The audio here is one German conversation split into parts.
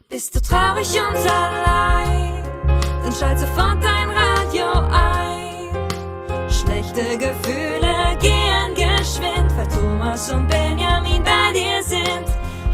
Bist du traurig und allein, dann schalt sofort dein Radio ein. Schlechte Gefühle gehen geschwind, weil Thomas und Benjamin bei dir sind.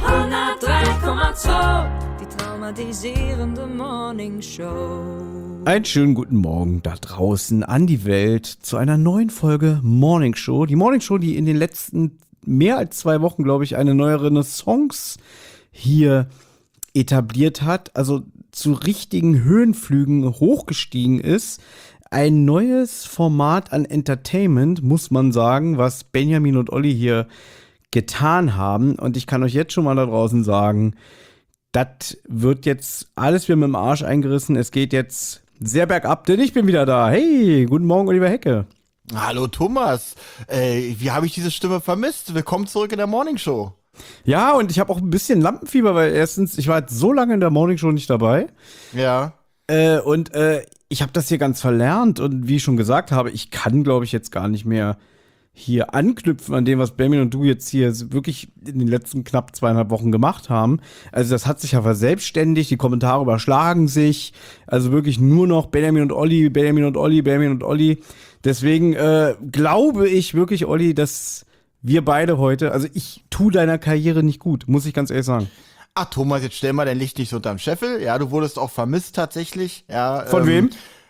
103,2, die traumatisierende Morning Show. Einen schönen guten Morgen da draußen an die Welt zu einer neuen Folge Morning Show. Die Morning Show, die in den letzten mehr als 2 Wochen, glaube ich, eine neue Renaissance hier etabliert hat, also zu richtigen Höhenflügen hochgestiegen ist. Ein neues Format an Entertainment, muss man sagen, was Benjamin und Olli hier getan haben. Und ich kann euch jetzt schon mal da draußen sagen, das wird jetzt alles wieder mit dem Arsch eingerissen. Es geht jetzt sehr bergab, denn ich bin wieder da. Hey, guten Morgen, Oliver Hecke. Hallo Thomas, wie habe ich diese Stimme vermisst? Willkommen zurück in der Morning Show. Ja, und ich habe auch ein bisschen Lampenfieber, weil erstens, ich war jetzt so lange in der Morning Show nicht dabei. Ja. Und ich habe das hier ganz verlernt und wie ich schon gesagt habe, ich kann, glaube ich, jetzt gar nicht mehr hier anknüpfen an dem, was Benjamin und du jetzt hier wirklich in den letzten knapp 2,5 Wochen gemacht haben. Also das hat sich ja verselbstständigt, die Kommentare überschlagen sich, also wirklich nur noch Benjamin und Olli, Benjamin und Olli, Benjamin und Olli. Deswegen glaube ich wirklich, Olli, dass wir beide heute, also ich tue deiner Karriere nicht gut, muss ich ganz ehrlich sagen. Ach Thomas, jetzt stell mal dein Licht nicht so unterm Scheffel. Ja, du wurdest auch vermisst tatsächlich. Ja, Von wem?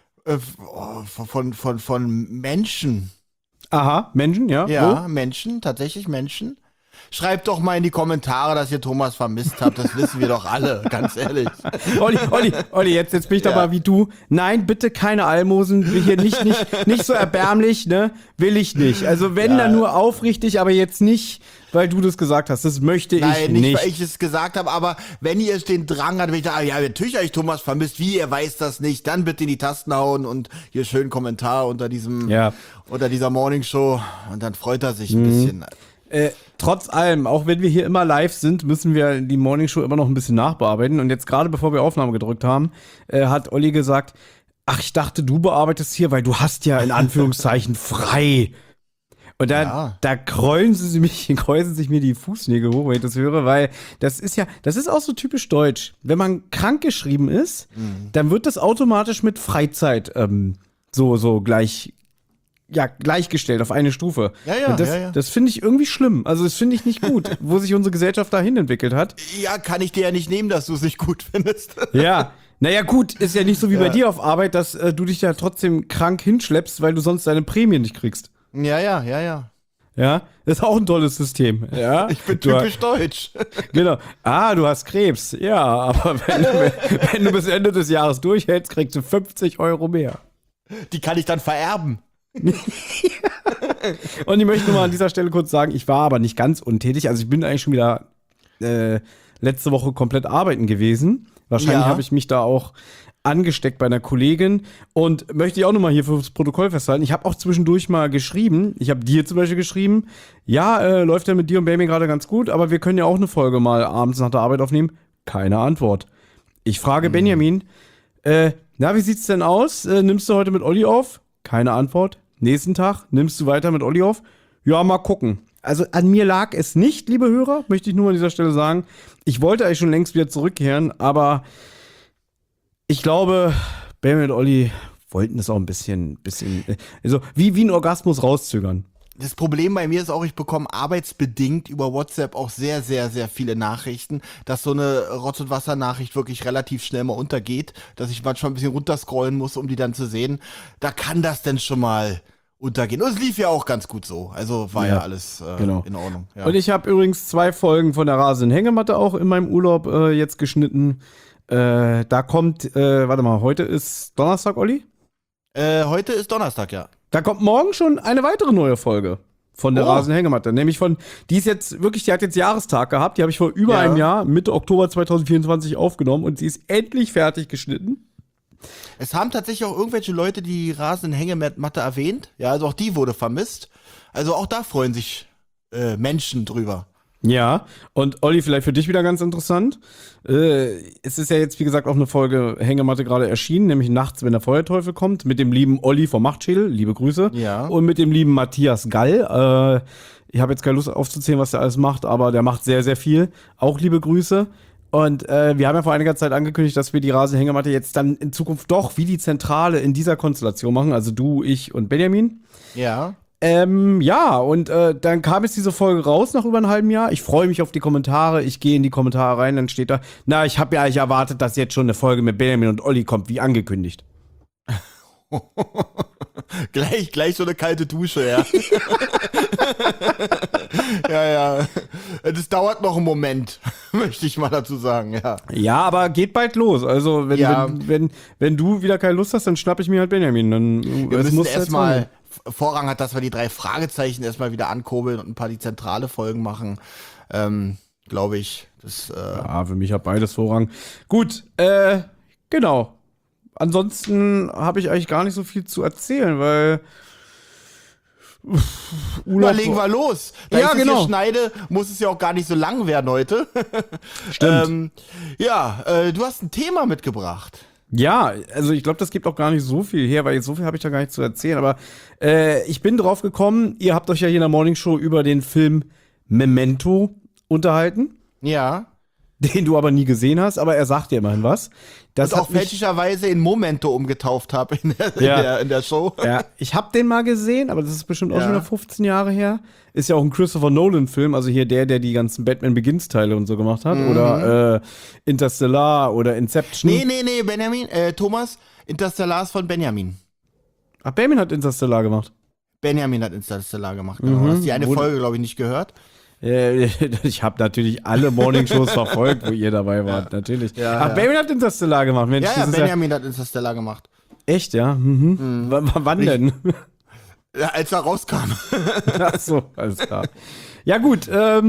Von Menschen. Aha, Menschen, ja. Ja, Wo? Menschen, tatsächlich Menschen. Schreibt doch mal in die Kommentare, dass ihr Thomas vermisst habt. Das wissen wir doch alle, ganz ehrlich. Olli, jetzt bin ich doch Ja. mal wie du. Nein, bitte keine Almosen. Will hier nicht so erbärmlich, ne? Will ich nicht. Also wenn, dann nur aufrichtig, aber jetzt nicht, weil du das gesagt hast. Das möchte ich Nein, nicht. weil ich es gesagt habe, aber wenn ihr den Drang habt, wenn ich da, ja, natürlich habe ich Thomas vermisst, wie, ihr weiß das nicht, dann bitte in die Tasten hauen und hier schön Kommentar unter dieser Morning Show und dann freut er sich ein bisschen. Trotz allem, auch wenn wir hier immer live sind, müssen wir die Morning Show immer noch ein bisschen nachbearbeiten. Und jetzt gerade bevor wir Aufnahme gedrückt haben, hat Olli gesagt, ach, ich dachte, du bearbeitest hier, weil du hast ja in Anführungszeichen frei. Und da kräuseln sich mir die Fußnägel hoch, wenn ich das höre, weil das ist auch so typisch deutsch. Wenn man krank geschrieben ist, dann wird das automatisch mit Freizeit gleichgestellt auf eine Stufe. Ja, und das finde ich irgendwie schlimm. Also das finde ich nicht gut, wo sich unsere Gesellschaft dahin entwickelt hat. Ja, kann ich dir ja nicht nehmen, dass du es nicht gut findest. Ja, naja gut, ist ja nicht so wie bei dir auf Arbeit, dass du dich ja trotzdem krank hinschleppst, weil du sonst deine Prämie nicht kriegst. Ja. Ja, das ist auch ein tolles System. Ja, Ich bin typisch deutsch. Genau. Ah, du hast Krebs. Ja, aber wenn du bis Ende des Jahres durchhältst, kriegst du 50 € mehr. Die kann ich dann vererben. Und ich möchte nur mal an dieser Stelle kurz sagen, ich war aber nicht ganz untätig. Also ich bin eigentlich schon wieder letzte Woche komplett arbeiten gewesen. Wahrscheinlich habe ich mich da auch angesteckt bei einer Kollegin und möchte ich auch nochmal hier fürs Protokoll festhalten. Ich habe auch zwischendurch mal geschrieben, ich habe dir zum Beispiel geschrieben, ja, läuft ja mit dir und Baby gerade ganz gut, aber wir können ja auch eine Folge mal abends nach der Arbeit aufnehmen. Keine Antwort. Ich frage Benjamin, wie sieht's denn aus? Nimmst du heute mit Olli auf? Keine Antwort. Nächsten Tag, nimmst du weiter mit Olli auf? Ja, mal gucken. Also an mir lag es nicht, liebe Hörer, möchte ich nur an dieser Stelle sagen. Ich wollte eigentlich schon längst wieder zurückkehren, aber ich glaube, Benjamin und Olli wollten das auch ein bisschen, also wie ein Orgasmus rauszögern. Das Problem bei mir ist auch, ich bekomme arbeitsbedingt über WhatsApp auch sehr, sehr, sehr viele Nachrichten, dass so eine Rotz- und Wasser-Nachricht wirklich relativ schnell mal untergeht, dass ich manchmal ein bisschen runterscrollen muss, um die dann zu sehen. Da kann das denn schon mal untergehen. Und es lief ja auch ganz gut so. Also war ja alles in Ordnung. Ja. Und ich habe übrigens 2 Folgen von der rasenden Hängematte auch in meinem Urlaub jetzt geschnitten. Da kommt, heute ist Donnerstag, Olli? Heute ist Donnerstag, ja. Da kommt morgen schon eine weitere neue Folge von der rasenden Hängematte. Nämlich die hat jetzt Jahrestag gehabt. Die habe ich vor über einem Jahr, Mitte Oktober 2024 aufgenommen und sie ist endlich fertig geschnitten. Es haben tatsächlich auch irgendwelche Leute die rasenden Hängematte erwähnt. Ja, also auch die wurde vermisst. Also auch da freuen sich Menschen drüber. Ja, und Olli, vielleicht für dich wieder ganz interessant. Es ist ja jetzt, wie gesagt, auch eine Folge Hängematte gerade erschienen, nämlich nachts, wenn der Feuerteufel kommt, mit dem lieben Olli vom Machtschädel, liebe Grüße. Ja. Und mit dem lieben Matthias Gall. Ich habe jetzt keine Lust aufzuzählen, was der alles macht, aber der macht sehr, sehr viel. Auch liebe Grüße. Und wir haben ja vor einiger Zeit angekündigt, dass wir die Rasenhängematte jetzt dann in Zukunft doch wie die Zentrale in dieser Konstellation machen. Also du, ich und Benjamin. Ja. Ja, und dann kam jetzt diese Folge raus nach über einem halben Jahr. Ich freue mich auf die Kommentare. Ich gehe in die Kommentare rein, dann steht da, na, ich habe ja eigentlich erwartet, dass jetzt schon eine Folge mit Benjamin und Olli kommt, wie angekündigt. Gleich so eine kalte Dusche, ja. Ja. Das dauert noch einen Moment, möchte ich mal dazu sagen, ja. Ja, aber geht bald los. Also, wenn du wieder keine Lust hast, dann schnapp ich mir halt Benjamin. Dann, wir müssen erstmal, Vorrang hat, dass wir die 3 Fragezeichen erstmal wieder ankurbeln und ein paar die zentrale Folgen machen. Glaube ich. Ja, für mich hat beides Vorrang. Gut, genau. Ansonsten habe ich eigentlich gar nicht so viel zu erzählen, weil legen wir los. Da ja, ich das genau. hier schneide, muss es ja auch gar nicht so lang werden heute. Stimmt. Du hast ein Thema mitgebracht. Ja, also ich glaube, das gibt auch gar nicht so viel her, weil so viel habe ich da gar nicht zu erzählen. Aber ich bin drauf gekommen, ihr habt euch ja hier in der Morningshow über den Film Memento unterhalten. Ja. Den du aber nie gesehen hast, aber er sagt dir immerhin was. Das und auch fälschlicherweise in Momento umgetauft habe in der Show. Ja, ich habe den mal gesehen, aber das ist bestimmt auch schon wieder 15 Jahre her. Ist ja auch ein Christopher Nolan-Film, also hier der die ganzen Batman Begins-Teile und so gemacht hat. Oder Interstellar oder Inception. Nee, Benjamin, Thomas, Interstellar ist von Benjamin. Ach, Benjamin hat Interstellar gemacht. Benjamin hat Interstellar gemacht, genau. Hast die eine Folge, glaube ich, nicht gehört? Ich habe natürlich alle Morningshows verfolgt, wo ihr dabei wart, natürlich. Ach, Benjamin hat Interstellar gemacht, Mensch. Ja, Benjamin hat Interstellar gemacht. Echt, ja? Mhm. Wann denn? Ja, als er rauskam. Ach so, alles klar. Ja gut,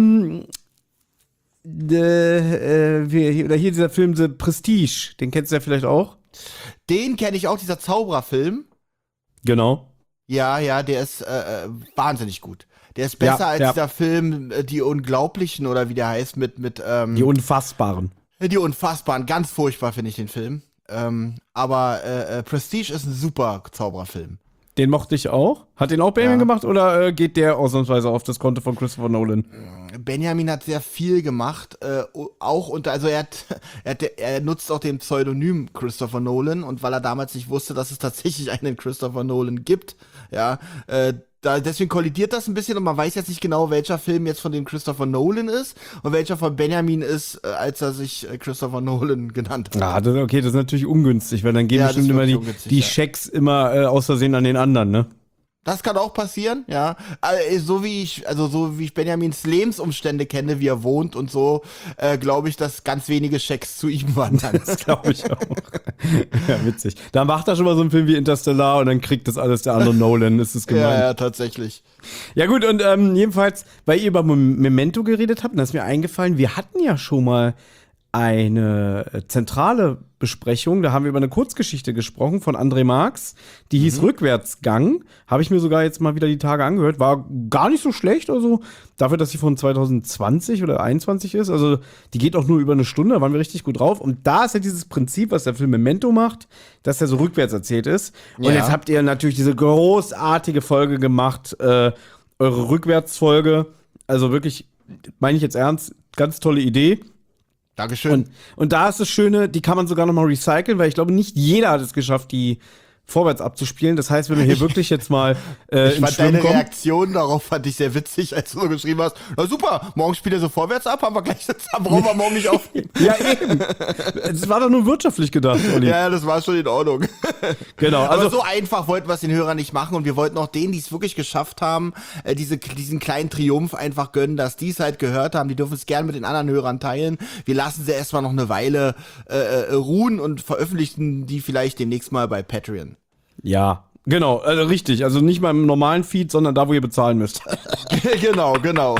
hier dieser Film The Prestige, den kennst du ja vielleicht auch. Den kenne ich auch, dieser Zaubererfilm. Genau. Ja, der ist wahnsinnig gut. Der ist besser als der Film Die Unglaublichen oder wie der heißt mit Die Unfassbaren. Die Unfassbaren, ganz furchtbar finde ich den Film. Aber Prestige ist ein super Zaubererfilm. Den mochte ich auch. Hat den auch Benjamin gemacht oder geht der ausnahmsweise auf das Konto von Christopher Nolan? Benjamin hat sehr viel gemacht, also er nutzt auch den Pseudonym Christopher Nolan und weil er damals nicht wusste, dass es tatsächlich einen Christopher Nolan gibt, deswegen kollidiert das ein bisschen und man weiß jetzt nicht genau, welcher Film jetzt von dem Christopher Nolan ist und welcher von Benjamin ist, als er sich Christopher Nolan genannt hat. Ah, das ist natürlich ungünstig, weil dann gehen bestimmt immer die Schecks immer aus Versehen an den anderen, ne? Das kann auch passieren, ja. So wie ich Benjamins Lebensumstände kenne, wie er wohnt und so, glaube ich, dass ganz wenige Schecks zu ihm wandern. Das glaube ich auch. Ja, witzig. Da macht er schon mal so einen Film wie Interstellar und dann kriegt das alles der andere Nolan. Ist das gemein? Ja, tatsächlich. Ja gut, und jedenfalls, weil ihr über Memento geredet habt, dann ist mir eingefallen, wir hatten ja schon mal eine zentrale Besprechung, da haben wir über eine Kurzgeschichte gesprochen von André Marx, die hieß Rückwärtsgang, habe ich mir sogar jetzt mal wieder die Tage angehört, war gar nicht so schlecht, also dafür, dass sie von 2020 oder 21 ist, also die geht auch nur über eine Stunde, da waren wir richtig gut drauf und da ist ja dieses Prinzip, was der Film Memento macht, dass der so rückwärts erzählt ist und jetzt habt ihr natürlich diese großartige Folge gemacht, eure Rückwärtsfolge, also wirklich, meine ich jetzt ernst, ganz tolle Idee. Dankeschön. Und da ist das Schöne, die kann man sogar noch mal recyceln, weil ich glaube, nicht jeder hat es geschafft, die vorwärts abzuspielen. Das heißt, wenn wir hier wirklich jetzt mal ich fand deine Reaktion darauf fand ich sehr witzig, als du so geschrieben hast, na super, morgen spielt er so vorwärts ab, haben wir gleich, brauchen wir morgen nicht auf. Ja, eben. Es war doch nur wirtschaftlich gedacht, Olli. Ja, das war schon in Ordnung. Genau. Also, aber so einfach wollten wir es den Hörern nicht machen und wir wollten auch denen, die es wirklich geschafft haben, diesen kleinen Triumph einfach gönnen, dass die es halt gehört haben. Die dürfen es gerne mit den anderen Hörern teilen. Wir lassen sie erstmal noch eine Weile ruhen und veröffentlichen die vielleicht demnächst mal bei Patreon. Ja, genau, also richtig. Also nicht mal im normalen Feed, sondern da, wo ihr bezahlen müsst. Genau.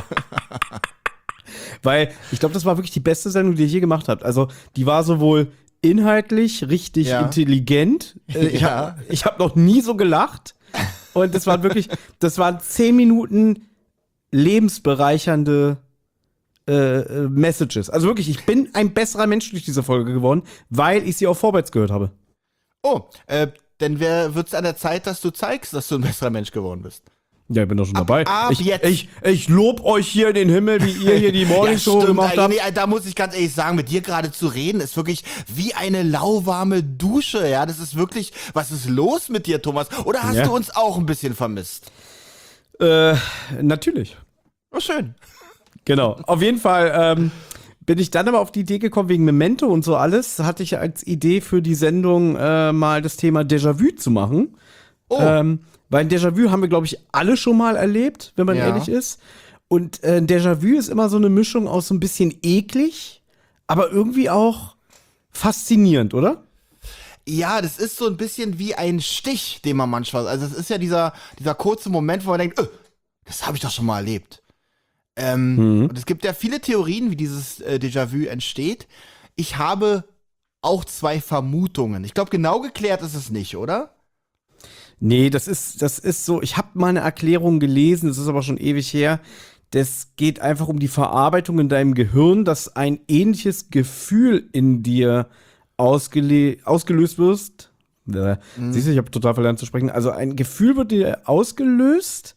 Weil ich glaube, das war wirklich die beste Sendung, die ihr je gemacht habt. Also die war sowohl inhaltlich richtig intelligent. Ich hab noch nie so gelacht. Und das waren 10 Minuten lebensbereichernde Messages. Also wirklich, ich bin ein besserer Mensch durch diese Folge geworden, weil ich sie auch vorwärts gehört habe. Oh, denn wird es an der Zeit, dass du zeigst, dass du ein besserer Mensch geworden bist? Ja, ich bin doch schon dabei. ab jetzt. Ich lob euch hier in den Himmel, wie ihr hier die Morningshow stimmt, gemacht habt. nee, da muss ich ganz ehrlich sagen, mit dir gerade zu reden, ist wirklich wie eine lauwarme Dusche, ja. Das ist wirklich, was ist los mit dir, Thomas? Oder hast du uns auch ein bisschen vermisst? Natürlich. Oh, schön. Genau. Auf jeden Fall bin ich dann aber auf die Idee gekommen, wegen Memento und so alles, hatte ich als Idee für die Sendung mal das Thema Déjà-vu zu machen. Oh. Weil ein Déjà-vu haben wir, glaube ich, alle schon mal erlebt, wenn man ehrlich ist. Und ein Déjà-vu ist immer so eine Mischung aus so ein bisschen eklig, aber irgendwie auch faszinierend, oder? Ja, das ist so ein bisschen wie ein Stich, den man manchmal, also es ist ja dieser kurze Moment, wo man denkt, das habe ich doch schon mal erlebt. Und es gibt ja viele Theorien, wie dieses Déjà-vu entsteht. Ich habe auch 2 Vermutungen. Ich glaube, genau geklärt ist es nicht, oder? Nee, das ist so, ich habe mal eine Erklärung gelesen, das ist aber schon ewig her. Das geht einfach um die Verarbeitung in deinem Gehirn, dass ein ähnliches Gefühl in dir ausgelöst wirst. Siehst du, ich habe total verlernt zu sprechen. Also ein Gefühl wird dir ausgelöst,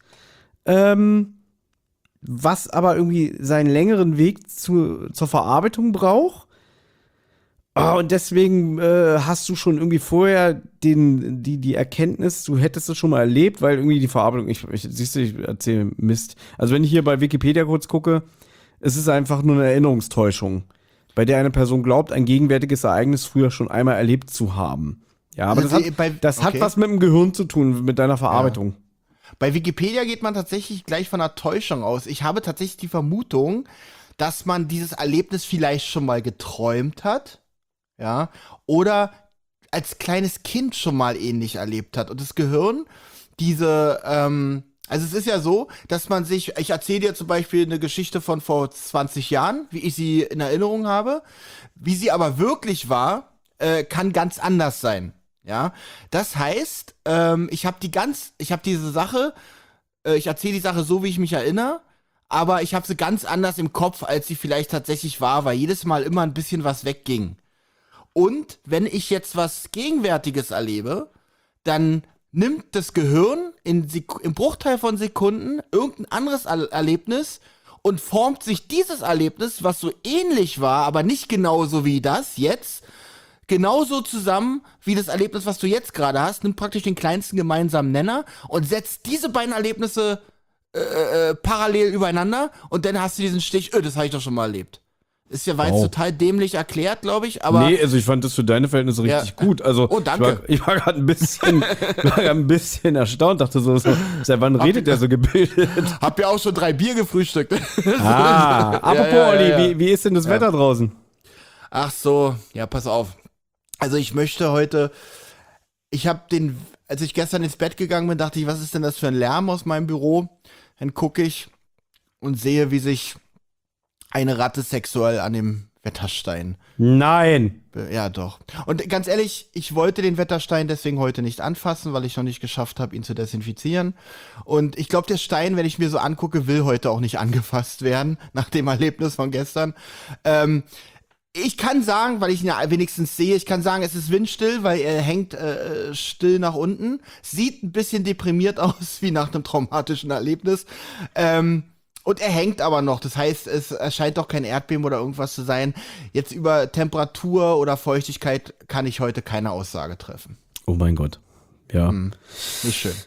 was aber irgendwie seinen längeren Weg zur Verarbeitung braucht. Und deswegen hast du schon irgendwie vorher die Erkenntnis, du hättest es schon mal erlebt, weil irgendwie die Verarbeitung, siehst du, ich erzähle Mist. Also wenn ich hier bei Wikipedia kurz gucke, es ist einfach nur eine Erinnerungstäuschung, bei der eine Person glaubt, ein gegenwärtiges Ereignis früher schon einmal erlebt zu haben. Ja, aber das hat was mit dem Gehirn zu tun, mit deiner Verarbeitung. Ja. Bei Wikipedia geht man tatsächlich gleich von einer Täuschung aus. Ich habe tatsächlich die Vermutung, dass man dieses Erlebnis vielleicht schon mal geträumt hat. Ja, oder als kleines Kind schon mal ähnlich erlebt hat. Und das Gehirn, also es ist ja so, dass man ich erzähle dir zum Beispiel eine Geschichte von vor 20 Jahren, wie ich sie in Erinnerung habe. Wie sie aber wirklich war, kann ganz anders sein. Ja, das heißt, ich erzähle die Sache so, wie ich mich erinnere, aber ich habe sie ganz anders im Kopf, als sie vielleicht tatsächlich war, weil jedes Mal immer ein bisschen was wegging. Und wenn ich jetzt was Gegenwärtiges erlebe, dann nimmt das Gehirn im Bruchteil von Sekunden irgendein anderes Erlebnis und formt sich dieses Erlebnis, was so ähnlich war, aber nicht genauso wie das jetzt, genauso zusammen wie das Erlebnis, was du jetzt gerade hast, nimmt praktisch den kleinsten gemeinsamen Nenner und setzt diese beiden Erlebnisse parallel übereinander und dann hast du diesen Stich, das habe ich doch schon mal erlebt. Ist ja jetzt total dämlich erklärt, glaube ich, aber... Nee, also ich fand das für deine Verhältnisse richtig gut. Also danke. Ich war gerade ein bisschen erstaunt, dachte so, seit wann redet der so gebildet? Hab ja auch schon 3 Bier gefrühstückt. Apropos, Olli, wie ist denn das Wetter draußen? Ach so, ja, pass auf. Also ich möchte heute, als ich gestern ins Bett gegangen bin, dachte ich, was ist denn das für ein Lärm aus meinem Büro? Dann gucke ich und sehe, wie sich eine Ratte sexuell an dem Wetterstein. Nein. Ja, doch. Und ganz ehrlich, ich wollte den Wetterstein deswegen heute nicht anfassen, weil ich noch nicht geschafft habe, ihn zu desinfizieren. Und ich glaube, der Stein, wenn ich mir so angucke, will heute auch nicht angefasst werden, nach dem Erlebnis von gestern. Ich kann sagen, weil ich ihn ja wenigstens sehe, ich kann sagen, es ist windstill, weil er hängt still nach unten. Sieht ein bisschen deprimiert aus, wie nach einem traumatischen Erlebnis. Und er hängt aber noch, das heißt, es erscheint doch kein Erdbeben oder irgendwas zu sein. Jetzt über Temperatur oder Feuchtigkeit kann ich heute keine Aussage treffen. Oh mein Gott, ja. Nicht schön.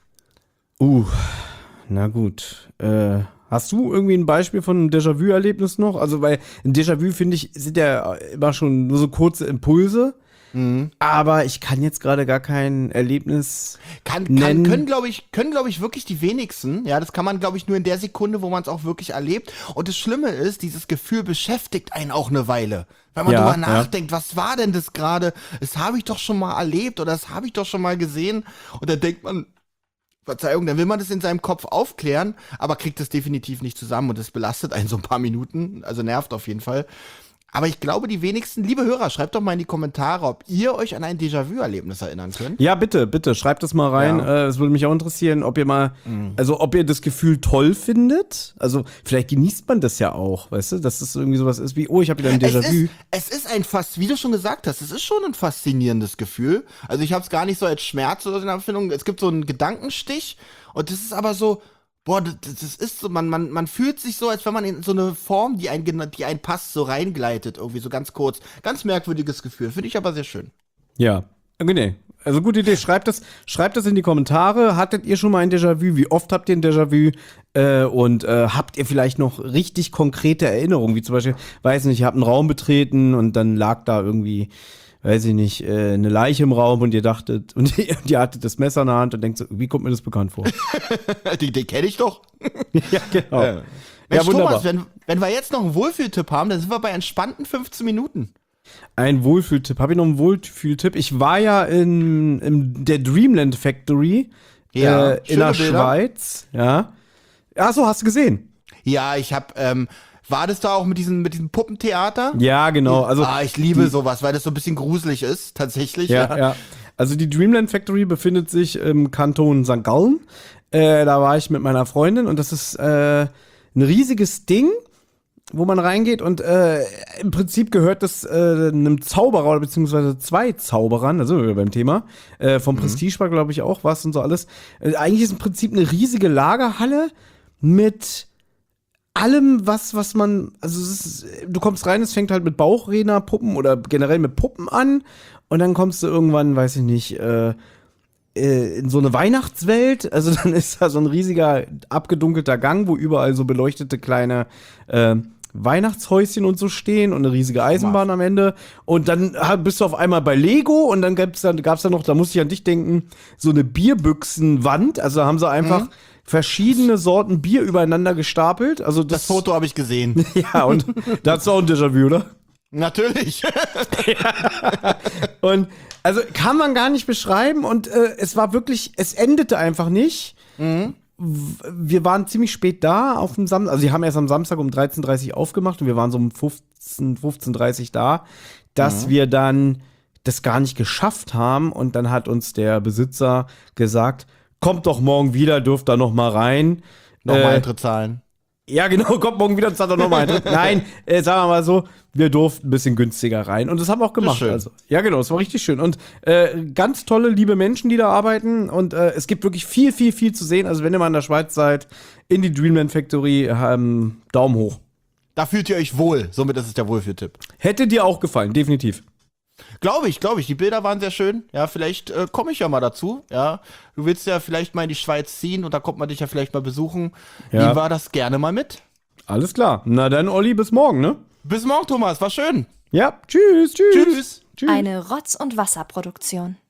Na gut. Hast du irgendwie ein Beispiel von einem Déjà-vu-Erlebnis noch? Also, weil ein Déjà-vu, finde ich, sind ja immer schon nur so kurze Impulse. Aber ich kann jetzt gerade gar kein Erlebnis nennen. Können, glaube ich, wirklich die wenigsten. Ja, das kann man, glaube ich, nur in der Sekunde, wo man es auch wirklich erlebt. Und das Schlimme ist, dieses Gefühl beschäftigt einen auch eine Weile. Wenn man drüber nachdenkt, was war denn das gerade? Das habe ich doch schon mal erlebt oder das habe ich doch schon mal gesehen. Und dann denkt man, Verzeihung, dann will man das in seinem Kopf aufklären, aber kriegt es definitiv nicht zusammen und das belastet einen so ein paar Minuten, also nervt auf jeden Fall. Aber ich glaube, die wenigsten, liebe Hörer, schreibt doch mal in die Kommentare, ob ihr euch an ein Déjà-vu-Erlebnis erinnern könnt. Ja, bitte, schreibt das mal rein. Es würde mich auch interessieren, ob ihr ob ihr das Gefühl toll findet. Also, vielleicht genießt man das ja auch, weißt du, dass das irgendwie sowas ist wie, ich habe wieder ein Déjà-vu. Es ist wie du schon gesagt hast, es ist schon ein faszinierendes Gefühl. Also, ich habe es gar nicht so als Schmerz oder so eine Empfindung. Es gibt so einen Gedankenstich und das ist aber so, Boah, das ist so, man fühlt sich so, als wenn man in so eine Form, die einen passt, so reingleitet, irgendwie so ganz kurz. Ganz merkwürdiges Gefühl, finde ich aber sehr schön. Ja, nee. Also gute Idee, schreibt das in die Kommentare. Hattet ihr schon mal ein Déjà-vu? Wie oft habt ihr ein Déjà-vu? Und habt ihr vielleicht noch richtig konkrete Erinnerungen? Wie zum Beispiel, weiß nicht, ihr habt einen Raum betreten und dann lag da irgendwie, weiß ich nicht, eine Leiche im Raum und ihr dachtet, und ihr hattet das Messer in der Hand und denkt so, wie kommt mir das bekannt vor? Den kenne ich doch. Ja, genau. Mensch, Ja, wunderbar. Thomas, wenn wir jetzt noch einen Wohlfühltipp haben, dann sind wir bei entspannten 15 Minuten. Ein Wohlfühltipp. Habe ich noch einen Wohlfühltipp? Ich war ja in der Dreamland Factory Ja, in der schöne Bilder. Schweiz. Ja. Ach so, hast du gesehen? Ja, ich hab, war das da auch mit diesem Puppentheater? Ja, genau. Also Ich liebe sowas, weil das so ein bisschen gruselig ist, tatsächlich. ja. Also die Dreamland Factory befindet sich im Kanton St. Gallen. Da war ich mit meiner Freundin und das ist ein riesiges Ding, wo man reingeht und im Prinzip gehört das einem Zauberer oder beziehungsweise 2 Zauberern, da sind wir wieder beim Thema, vom Prestige war glaube ich auch was und so alles. Eigentlich ist im Prinzip eine riesige Lagerhalle mit allem, was man, also du kommst rein, es fängt halt mit Bauchrednerpuppen oder generell mit Puppen an und dann kommst du irgendwann, weiß ich nicht, in so eine Weihnachtswelt, also dann ist da so ein riesiger abgedunkelter Gang, wo überall so beleuchtete kleine Weihnachtshäuschen und so stehen und eine riesige Eisenbahn am Ende und dann bist du auf einmal bei Lego und dann gab's da noch, da musste ich an dich denken, so eine Bierbüchsenwand, also da haben sie einfach verschiedene Sorten Bier übereinander gestapelt, also Das Foto habe ich gesehen. ja, und da hast du auch ein Déjà-vu, oder? Natürlich. Und also kann man gar nicht beschreiben und es war wirklich, es endete einfach nicht. Wir waren ziemlich spät da auf dem Samstag, also die haben erst am Samstag um 13:30 Uhr aufgemacht und wir waren so um 15:30 Uhr da, dass wir dann das gar nicht geschafft haben und dann hat uns der Besitzer gesagt, kommt doch morgen wieder, dürft da noch mal rein. Nochmal Eintritt zahlen. Ja, genau, kommt morgen wieder und zahlt doch nochmal Eintritt. Nein, sagen wir mal so, wir durften ein bisschen günstiger rein. Und das haben wir auch gemacht. schön. Also, ja, genau, es war richtig schön. Und ganz tolle, liebe Menschen, die da arbeiten. Und es gibt wirklich viel, viel, viel zu sehen. Also, wenn ihr mal in der Schweiz seid, in die Dreamland Factory, Daumen hoch. Da fühlt ihr euch wohl. Somit ist es der Wohlfühltipp. Hätte dir auch gefallen, definitiv. Glaube ich. Die Bilder waren sehr schön. Ja, vielleicht komme ich ja mal dazu. Ja, du willst ja vielleicht mal in die Schweiz ziehen und da kommt man dich ja vielleicht mal besuchen. Ja. Wie war das? Gerne mal mit. Alles klar. Na dann, Olli, bis morgen, ne? Bis morgen, Thomas. War schön. Ja, tschüss. Tschüss. Eine Rotz- und Wasserproduktion.